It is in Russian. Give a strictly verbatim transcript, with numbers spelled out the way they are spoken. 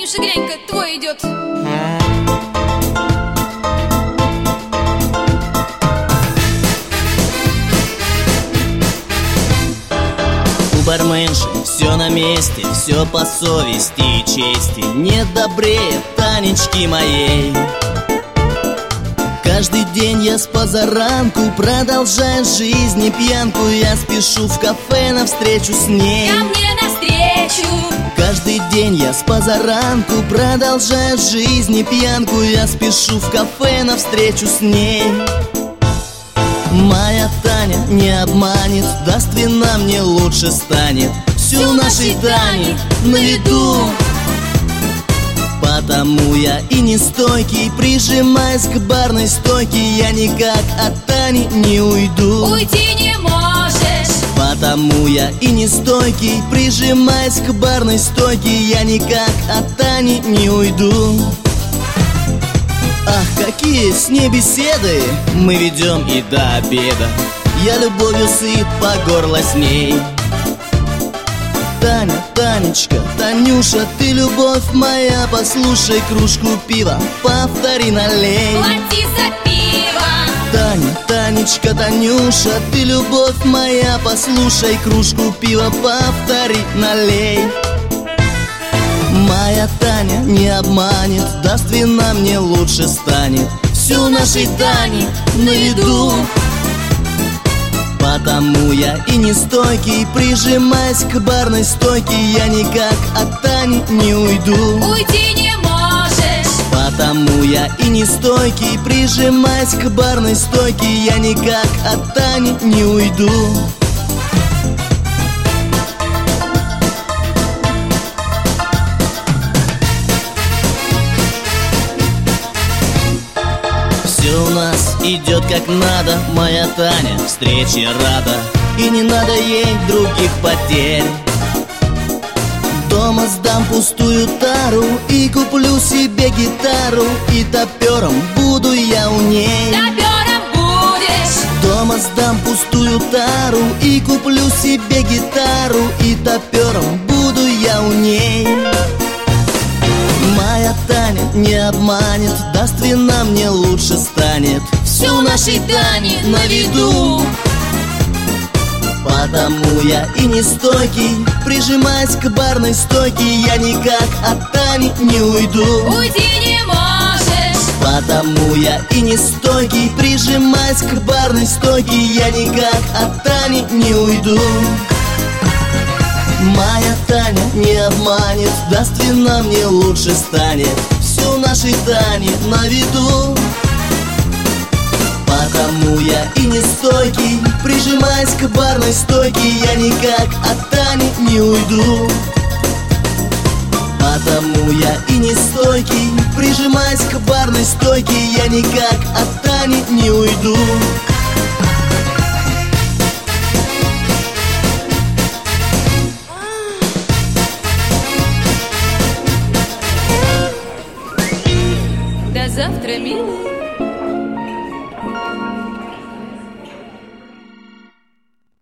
Танюша, глянь-ка, твой идет. У барменши все на месте, все по совести и чести. Нет добрее Танечки моей. Каждый день я с позаранку, продолжая жизнь и пьянку, я спешу в кафе навстречу с ней. Ко мне навстречу. Каждый день я с позаранку, продолжая жизнь и пьянку, я спешу в кафе навстречу с ней. Моя Таня не обманет, даст вина, мне лучше станет. Всю нашей Тани на виду. Потому я и не стойкий, прижимаясь к барной стойке, я никак от Тани не уйду. Уйти не можешь. Потому я и не стойкий, прижимаясь к барной стойке, я никак от Тани не уйду. Ах, какие с ней беседы мы ведем и до обеда. Я любовью сыт по горло с ней. Таня, Танечка, Танюша, ты любовь моя, послушай, кружку пива, повтори, налей. Плати за пиво. Таня, Танечка, Танюша, ты любовь моя, послушай, кружку пива, повтори, налей. Моя Таня не обманет, даст вина, мне лучше станет. Всю нашей Тани на виду. Потому я и не стойкий, прижимаясь к барной стойке, я никак от Тани не уйду. Уйти не можешь. Потому я и не стойкий, прижимаясь к барной стойке, я никак от Тани не уйду. Все у нас идет как надо, моя Таня встрече рада, и не надо ей других потерь. Дома сдам пустую тару и куплю себе гитару, и топером буду я у ней. Топером будешь. Дома сдам пустую тару и куплю себе гитару, и топером буду я у ней. Моя Таня не обманет, даст вина, мне лучше станет. Всю нашей Тани на виду. Потому я и не стойкий, прижимаясь к барной стойке, я никак от Тани не уйду. Уйти не можешь. Потому я и не стойкий, прижимаясь к барной стойке, я никак от Тани не уйду. Моя Таня не обманет, даст вина, мне лучше станет. Всю нашей Тани на виду. Потому я и не стойкий, прижимаясь к барной стойке, я никак от Тани не уйду. Потому я и не стойкий, прижимаясь к барной стойке, я никак от Тани не уйду.